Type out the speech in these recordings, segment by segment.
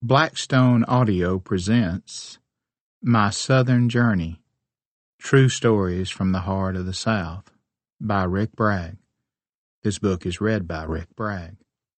Blackstone Audio presents My Southern Journey, True Stories from the Heart of the South by Rick Bragg. This book is read by Rick Bragg.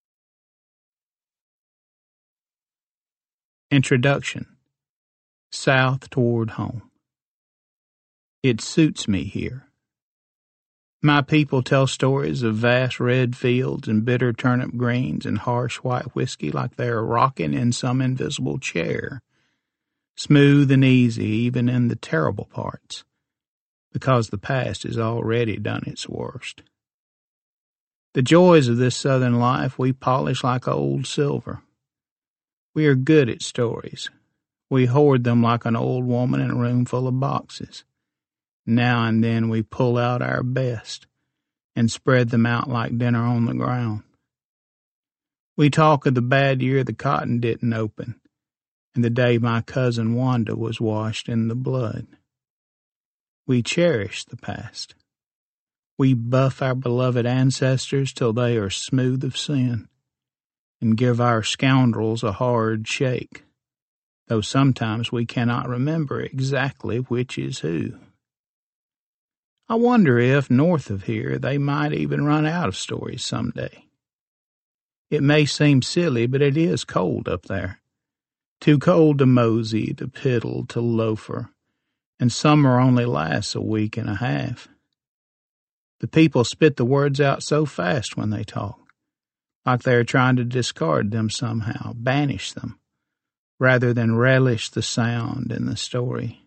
Introduction. South Toward Home. It suits me here. My people tell stories of vast red fields and bitter turnip greens and harsh white whiskey like they are rocking in some invisible chair, smooth and easy even in the terrible parts, because the past has already done its worst. The joys of this southern life we polish like old silver. We are good at stories. We hoard them like an old woman in a room full of boxes. Now and then we pull out our best and spread them out like dinner on the ground. We talk of the bad year the cotton didn't open, and the day my cousin Wanda was washed in the blood. We cherish the past. We buff our beloved ancestors till they are smooth of sin, and give our scoundrels a hard shake, though sometimes we cannot remember exactly which is who. I wonder if, north of here, they might even run out of stories someday. It may seem silly, but it is cold up there. Too cold to mosey, to piddle, to loafer, and summer only lasts a week and a half. The people spit the words out so fast when they talk, like they are trying to discard them somehow, banish them, rather than relish the sound and the story.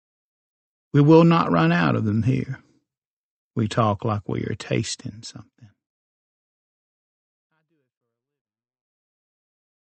We will not run out of them here. We talk like we are tasting something.